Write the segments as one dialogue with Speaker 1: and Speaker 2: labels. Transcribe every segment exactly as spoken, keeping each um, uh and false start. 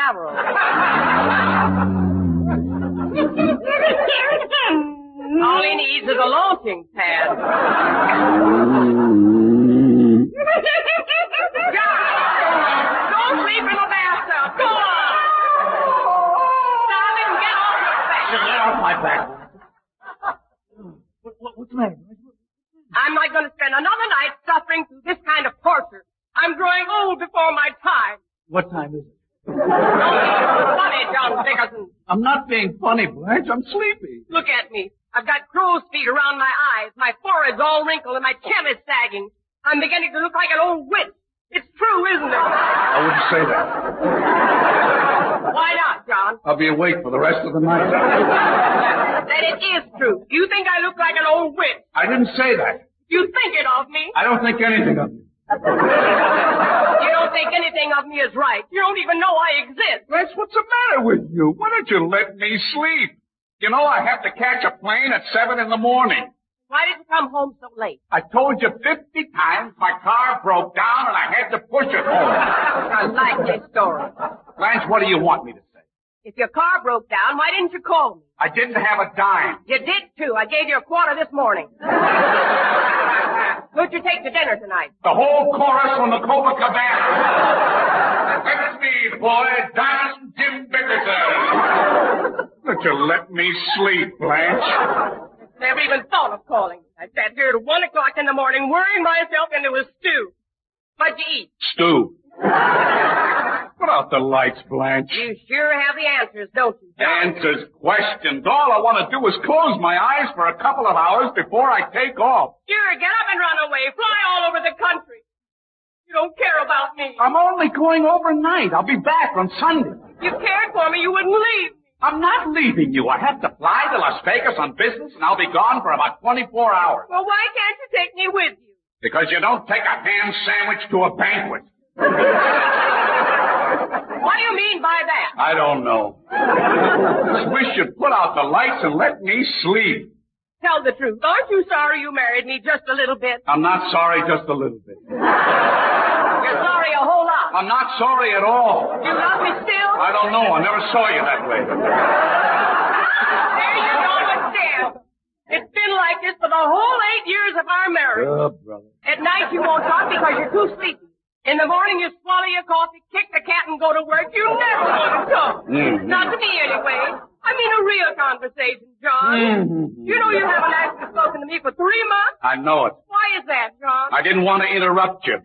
Speaker 1: Canaveral. All he needs is a launching pad. John, don't sleep in the bathtub. Go on. Stop it and get off your back.
Speaker 2: Get off my back. What, what, what's the matter?
Speaker 1: I'm not going to spend another night suffering through this kind of torture. I'm growing old before my time.
Speaker 2: What time is it?
Speaker 1: Don't be funny, John Dickerson.
Speaker 2: I'm not being funny, Blanche. I'm sleepy.
Speaker 1: Look at me. I've got crow's feet around my eyes. My forehead's all wrinkled and my chin is sagging. I'm beginning to look like an old witch. It's true, isn't it?
Speaker 2: I wouldn't say that.
Speaker 1: Why not, John?
Speaker 2: I'll be awake for the rest of the night.
Speaker 1: Then it is true. You think I look like an old witch.
Speaker 2: I didn't say that.
Speaker 1: You think it of me.
Speaker 2: I don't think anything of you.
Speaker 1: You don't think anything of me is right. You don't even know I exist.
Speaker 2: Blanche, what's the matter with you? Why don't you let me sleep? You know I have to catch a plane at seven in the morning.
Speaker 1: Why did you come home so late?
Speaker 2: I told you fifty times my car broke down and I had to push it home.
Speaker 1: I like this story.
Speaker 2: Blanche, what do you want me to say?
Speaker 1: If your car broke down, why didn't you call me?
Speaker 2: I didn't have a dime.
Speaker 1: You did, too. I gave you a quarter this morning. Who'd you take to dinner tonight?
Speaker 2: The whole chorus from the Copacabana. That's me, boy, Diamond Jim Bickerson. Don't you let me sleep, Blanche.
Speaker 1: Never even thought of calling. I sat here at one o'clock in the morning worrying myself into a stew. What'd you eat?
Speaker 2: Stew. Put out the lights, Blanche.
Speaker 1: You sure have the answers, don't you, John?
Speaker 2: Answers, questions. All I want to do is close my eyes for a couple of hours before I take off.
Speaker 1: Sure, get up and run away. Fly all over the country. You don't care about me.
Speaker 2: I'm only going overnight. I'll be back on Sunday.
Speaker 1: If you cared for me, you wouldn't leave me.
Speaker 2: I'm not leaving you. I have to fly to Las Vegas on business, and I'll be gone for about twenty-four hours.
Speaker 1: Well, why can't you take me with you?
Speaker 2: Because you don't take a ham sandwich to a banquet.
Speaker 1: What do you mean by that?
Speaker 2: I don't know. I wish you'd put out the lights and let me sleep.
Speaker 1: Tell the truth. Aren't you sorry you married me just a little bit?
Speaker 2: I'm not sorry just a little bit.
Speaker 1: You're sorry a whole lot.
Speaker 2: I'm not sorry at all.
Speaker 1: You love me still?
Speaker 2: I don't know. I never saw you that way.
Speaker 1: There you don't understand. It's been like this for the whole eight years of our marriage.
Speaker 2: Oh, brother.
Speaker 1: At night you won't talk because you're too sleepy. In the morning you swallow your coffee, kick the cat, and go to work. You never want to talk.
Speaker 2: Mm-hmm.
Speaker 1: Not to me, anyway. I mean a real conversation, John.
Speaker 2: Mm-hmm.
Speaker 1: You know you haven't actually spoken to me for three months.
Speaker 2: I know it.
Speaker 1: Why is that, John?
Speaker 2: I didn't want to interrupt you.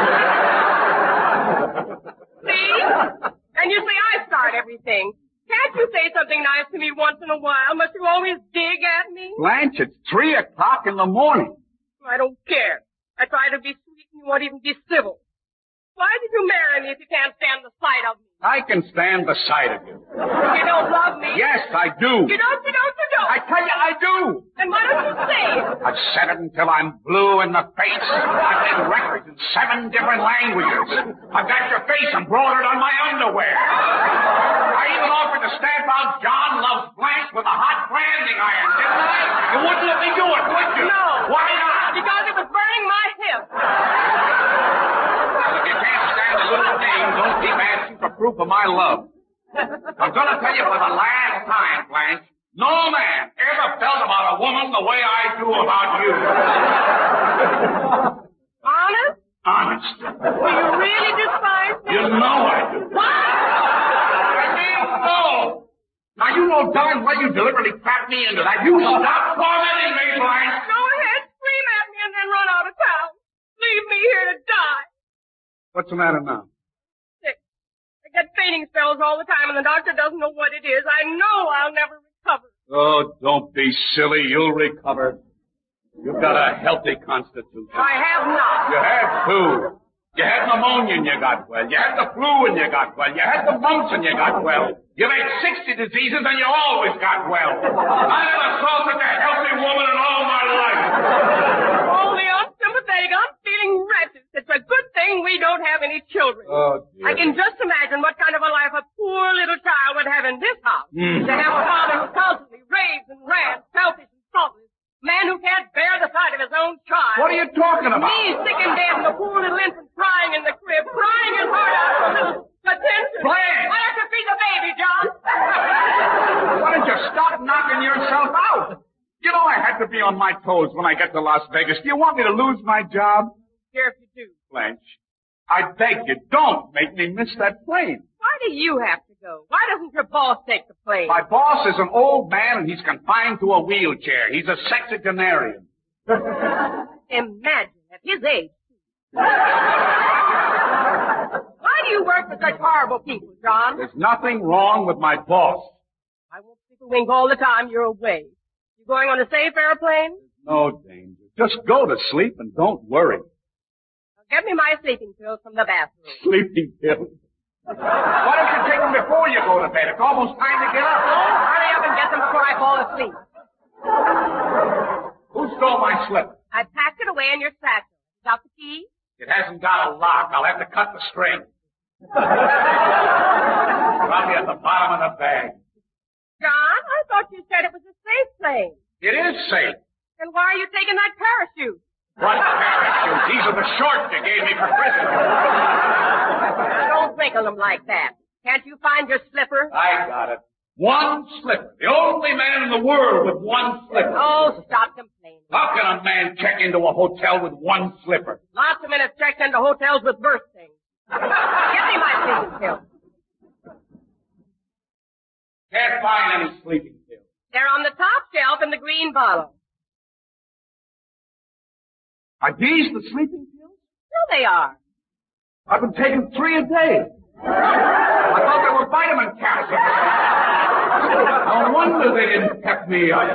Speaker 1: See? And you say I start everything. Can't you say something nice to me once in a while? Must you always dig at me?
Speaker 2: Blanche, it's three o'clock in the morning.
Speaker 1: I don't care. I try to be sweet and you won't even be civil. Why did you marry me if you can't stand the sight of me?
Speaker 2: I can stand the sight of you.
Speaker 1: You don't love me?
Speaker 2: Yes, I do.
Speaker 1: You don't, you don't, you don't.
Speaker 2: I tell you, I do.
Speaker 1: Then why don't you say it?
Speaker 2: I've said it until I'm blue in the face. I've made records in seven different languages. I've got your face embroidered on my underwear. I even offered to stamp out John Loves Blanche with a hot branding iron, didn't I? You wouldn't let me do it, would you?
Speaker 1: No.
Speaker 2: Why not?
Speaker 1: Because it was burning my hip.
Speaker 2: Well, if you can't stand a little thing, don't keep asking for proof of my love. I'm going to tell you for the last time, Blanche, no man ever felt about a woman the way I do about you.
Speaker 1: Honest?
Speaker 2: Honest.
Speaker 1: Do you really despise me?
Speaker 2: You know I do.
Speaker 1: What?
Speaker 2: I mean, no. Now, you know darn well you deliberately trapped me into that. You stop tormenting me, Blanche.
Speaker 1: Go ahead, scream at me and then run out of town. Leave me here to die.
Speaker 2: What's the matter now?
Speaker 1: Sick. I get fainting spells all the time and the doctor doesn't know what it is. I know I'll never recover.
Speaker 2: Oh, don't be silly. You'll recover. You've got a healthy constitution.
Speaker 1: I have not.
Speaker 2: You had two. You had pneumonia and you got well. You had the flu and you got well. You had the mumps and you got well. You've had sixty diseases and you always got well. I never saw such a healthy woman in all my life.
Speaker 1: Only unsympathetic. I'm feeling wretched. It's a good thing we don't have any children.
Speaker 2: Oh, dear.
Speaker 1: I can just imagine what kind of a life a poor little child would have in this house.
Speaker 2: Mm.
Speaker 1: To have a father who constantly raves and rants, selfish and thoughtless. Man who can't bear the sight of his own child.
Speaker 2: What are you talking about?
Speaker 1: Me, sick and dead, and the poor little infant crying in the crib, crying his heart out for a little attention.
Speaker 2: Blanche!
Speaker 1: Why don't you
Speaker 2: myself out. You know I had to be on my toes when I get to Las Vegas. Do you want me to lose my job?
Speaker 1: Here if you do.
Speaker 2: Blanche, I beg you, don't make me miss that plane.
Speaker 1: Why do you have to go? Why doesn't your boss take the plane?
Speaker 2: My boss is an old man and he's confined to a wheelchair. He's a sexagenarian.
Speaker 1: Imagine, at his age. Why do you work for such horrible people, John?
Speaker 2: There's nothing wrong with my boss.
Speaker 1: I won't stick a wink all the time you're away. You going on a safe airplane?
Speaker 2: No danger. Just go to sleep and don't worry.
Speaker 1: Now, get me my sleeping pills from the bathroom.
Speaker 2: Sleeping pills? Why don't you take them before you go to bed? It's almost time to get up.
Speaker 1: Oh, hurry up and get them before I fall asleep.
Speaker 2: Who stole my slipper?
Speaker 1: I packed it away in your satchel. Got the key?
Speaker 2: It hasn't got a lock. I'll have to cut the string. Probably at the bottom of the bag.
Speaker 1: John, I thought you said it was a safe plane.
Speaker 2: It is safe.
Speaker 1: Then why are you taking that parachute?
Speaker 2: What parachute? These are the shorts you gave me for Christmas.
Speaker 1: Don't wrinkle them like that. Can't you find your slipper?
Speaker 2: I got it. One slipper. The only man in the world with one slipper.
Speaker 1: Oh, stop complaining.
Speaker 2: How can a man check into a hotel with one slipper?
Speaker 1: Lots of men have checked into hotels with birth things. Give me my sleeping pills.
Speaker 2: Can't find any sleeping pills.
Speaker 1: They're on the top shelf in the green bottle.
Speaker 2: Are these the sleeping pills?
Speaker 1: So they are.
Speaker 2: I've been taking three a day. I thought they were vitamin capsules. No wonder they didn't pep me up.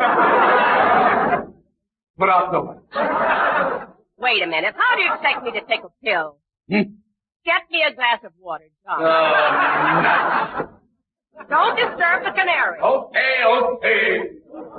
Speaker 2: Put out the lights.
Speaker 1: Wait a minute. How do you expect me to take a pill?
Speaker 2: Hmm?
Speaker 1: Get me a glass of water, John.
Speaker 2: Oh, nuts.
Speaker 1: Don't disturb the canary.
Speaker 2: Okay, okay.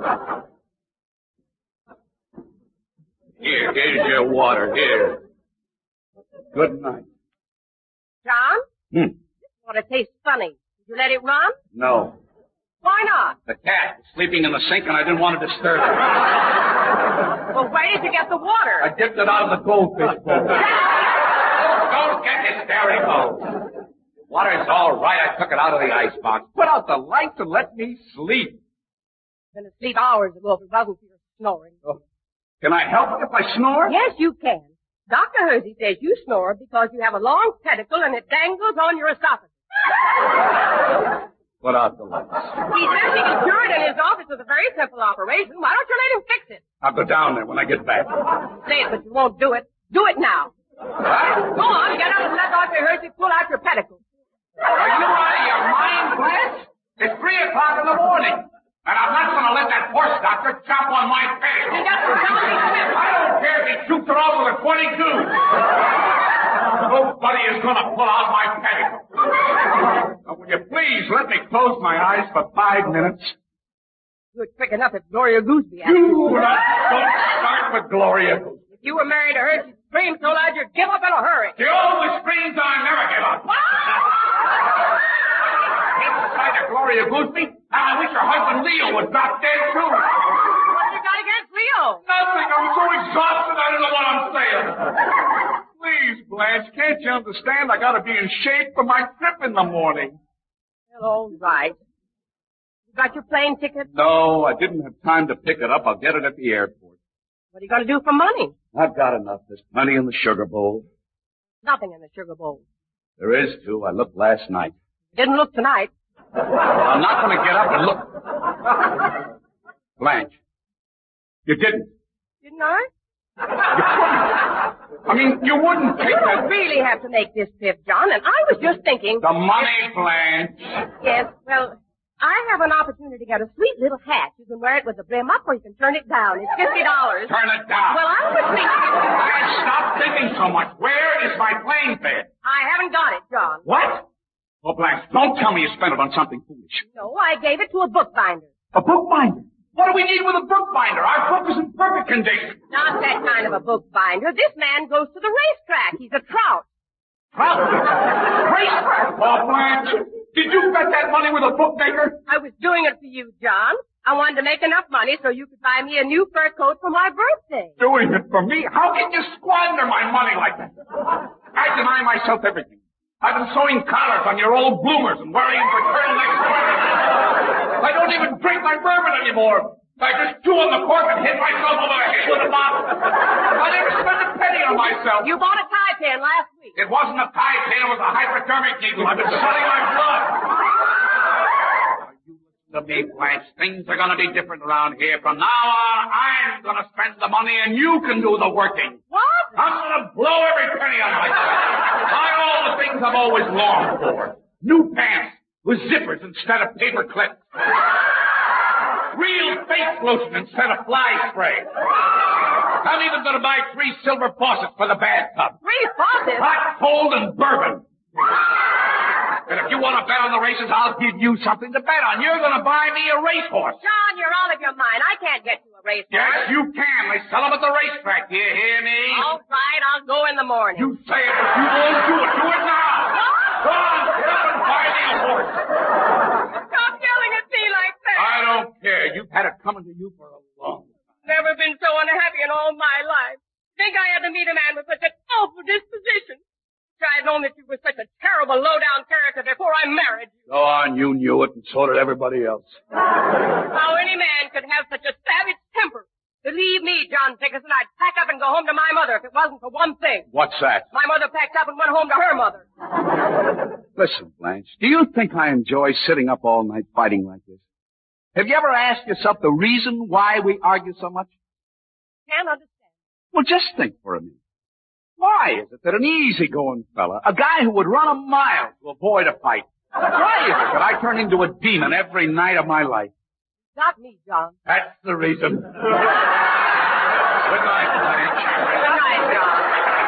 Speaker 2: Here, here's your water. Here. Good night.
Speaker 1: John?
Speaker 2: Hmm.
Speaker 1: This water tastes funny. Did you let it run?
Speaker 2: No.
Speaker 1: Why not?
Speaker 2: The cat was sleeping in the sink and I didn't want to disturb it.
Speaker 1: Well, where did you get the water?
Speaker 2: I dipped it out of the goldfish bowl. Don't get hysterical. Water's all right. I took it out of the icebox. Put out the lights and let me sleep.
Speaker 1: Been asleep hours ago if it wasn't for your snoring.
Speaker 2: Oh. Can I help it if I snore?
Speaker 1: Yes, you can. Doctor Hersey says you snore because you have a long pedicle and it dangles on your esophagus.
Speaker 2: Put out the lights.
Speaker 1: He says he can cure it in his office with a very simple operation. Why don't you let him fix it?
Speaker 2: I'll go down there when I get back.
Speaker 1: Say it, but you won't do it. Do it now.
Speaker 2: What?
Speaker 1: Go on, get up and let Doctor Hersey pull out your pedicle.
Speaker 2: Are you out of your mind, Blanche? It's three o'clock in the morning. And I'm not going to let that horse doctor chop on my pedicle.
Speaker 1: He doesn't tell me to.
Speaker 2: I don't care if he shoots it off with a twenty-two. Nobody is going to pull out my pedicle. Now, will you please let me close my eyes for five minutes?
Speaker 1: You were quick enough if Gloria Gooseby asked
Speaker 2: You
Speaker 1: you.
Speaker 2: not, don't start with Gloria.
Speaker 1: If you were married to her, she'd scream so loud you'd give up in a hurry.
Speaker 2: She always screams, I never give up. Inside of Gloria Gooseby, and I wish her husband Leo would drop dead too.
Speaker 1: What have you got against Leo?
Speaker 2: Nothing. I'm so exhausted I don't know what I'm saying. Please, Blanche, can't you understand? I gotta be in shape for my trip in the morning.
Speaker 1: Well, all right. You got your plane ticket?
Speaker 2: No, I didn't have time to pick it up. I'll get it at the airport.
Speaker 1: What are you going to do for money?
Speaker 2: I've got enough. There's plenty in the sugar bowl.
Speaker 1: Nothing in the sugar bowl.
Speaker 2: There is, too. I looked last night.
Speaker 1: Didn't look tonight.
Speaker 2: I'm not going to get up and look. Blanche, you didn't.
Speaker 1: Didn't I?
Speaker 2: I mean, you wouldn't take
Speaker 1: You
Speaker 2: that.
Speaker 1: don't really have to make this trip, John, and I was just thinking...
Speaker 2: The money, Blanche.
Speaker 1: Yes, well, I have an opportunity to get a sweet little hat. You can wear it with the brim up or you can turn it down. It's fifty dollars.
Speaker 2: Turn it down.
Speaker 1: Well, I was thinking...
Speaker 2: Blanche, stop thinking so much. Where is my plane fare?
Speaker 1: I haven't got it, John.
Speaker 2: What? Oh, Blanche, don't tell me you spent it on something foolish.
Speaker 1: No, I gave it to a bookbinder.
Speaker 2: A bookbinder? What do we need with a bookbinder? Our book is in perfect condition.
Speaker 1: Not that kind of a bookbinder. This man goes to the racetrack. He's a trout.
Speaker 2: Trout? Racetrack? Oh, Blanche, did you bet that money with a bookmaker?
Speaker 1: I was doing it for you, John. I wanted to make enough money so you could buy me a new fur coat for my birthday.
Speaker 2: Doing it for me? How can you squander my money like that? I deny myself everything. I've been sewing collars on your old bloomers and worrying for turtlenecks. I don't even drink my bourbon anymore. I just threw on the cork and hit myself over the head with a bottle. I never spent a penny on myself.
Speaker 1: You bought a tie pin last week.
Speaker 2: It wasn't a tie pin, it was a hypodermic needle. I've been sucking my blood. You listen to me, Blanche. Things are going to be different around here. From now on, I'm going to spend the money and you can do the working.
Speaker 1: What?
Speaker 2: I'm going to blow every penny on myself. Buy all the things I've always longed for. New pants with zippers instead of paper clips. Real face lotion instead of fly spray. I'm even going to buy three silver faucets for the bathtub.
Speaker 1: Three faucets?
Speaker 2: Hot, cold, and bourbon. And if you want to bet on the races, I'll give you something to bet on. You're going to buy me a racehorse.
Speaker 1: John, you're out of your mind. I can't get you a racehorse.
Speaker 2: Yes, you can. They sell them at the racetrack. Do you hear me?
Speaker 1: All right, I'll go in the morning.
Speaker 2: You say it, but you won't do it. Do it now. Go on, get up and buy me a horse.
Speaker 1: Stop yelling at me like that.
Speaker 2: I don't care. You've had it coming to you for a long time.
Speaker 1: Never been so unhappy in all my life. Think I had to meet a man with such an awful disposition. If I had known that you were such a terrible, low-down character before I married you.
Speaker 2: Go on, you knew it, and so did everybody else.
Speaker 1: How any man could have such a savage temper. Believe me, John Dickerson, I'd pack up and go home to my mother if it wasn't for one thing.
Speaker 2: What's that?
Speaker 1: My mother packed up and went home to her mother.
Speaker 2: Listen, Blanche, do you think I enjoy sitting up all night fighting like this? Have you ever asked yourself the reason why we argue so much?
Speaker 1: Can't understand.
Speaker 2: Well, just think for a minute. Why is it that an easygoing fella, a guy who would run a mile to avoid a fight, why is it that I turn into a demon every night of my life?
Speaker 1: Not me, John.
Speaker 2: That's the reason. Good night, Blanche.
Speaker 1: Good night, John.